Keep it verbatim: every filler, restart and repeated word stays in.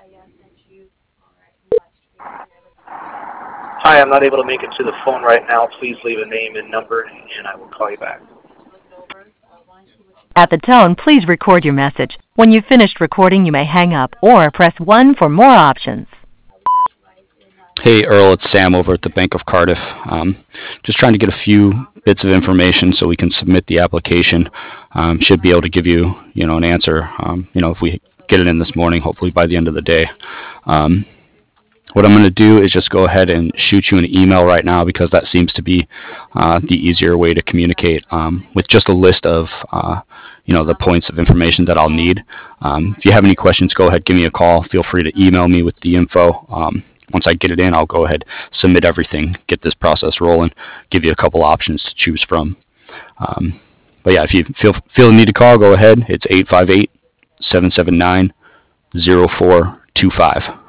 Hi, I'm not able to make it to the phone right now. Please leave a name and number, and I will call you back. At the tone, please record your message. When you've finished recording, you may hang up or press one for more options. Hey, Earl, it's Sam over at the Bank of Cardiff. Um, just trying to get a few bits of information so we can submit the application. Um, should be able to give you, you know, an answer. Um, you know, if we get it in this morning, hopefully by the end of the day. Um, what I'm going to do is just go ahead and shoot you an email right now because that seems to be uh, the easier way to communicate um, with just a list of, uh, you know, the points of information that I'll need. Um, if you have any questions, go ahead, give me a call. Feel free to email me with the info. Um, once I get it in, I'll go ahead, submit everything, get this process rolling, give you a couple options to choose from. Um, but yeah, if you feel feel the need to call, go ahead. It's eight five eight, seven seven nine, zero four two five.